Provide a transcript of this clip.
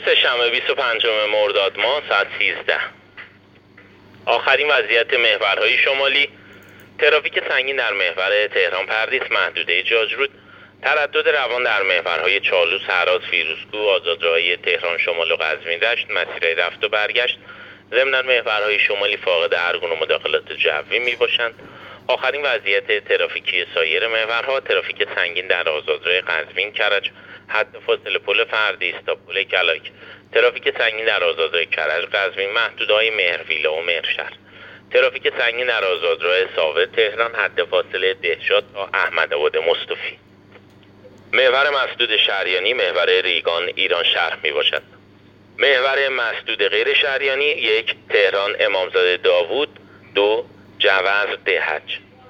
سه‌شنبه 25 مرداد ماه ساعت 13. آخرین وضعیت محورهای شمالی: ترافیک سنگین در محور تهران پردیس محدوده جاجرود، تردد روان در محورهای چالوس، هراز، فیروزکوه، آزادراهی تهران شمال و قزوین رشت، مسیرهای رفت و برگشت. ضمناً محورهای شمالی فاقد هر گونه مداخلات جوی می باشند. آخرین وضعیت ترافیکی سایر محورها: ترافیک سنگین در آزادراه قزوین کرج، حد فاصله پل فردیس تا پل کلاک. ترافیک سنگین در آزادراه کرج قزوین، محدوده‌های مهرویله و مهرشهر. ترافیک سنگین در آزادراه ساوه تهران، حد فاصله دهشاد تا احمدآباد مصطفی. محور مسدود شهریانی محور ریگان ایران شهر می باشد. محور مسدود غیر شهریانی: 1 تهران امامزاده داوود، 2 جوز دهج.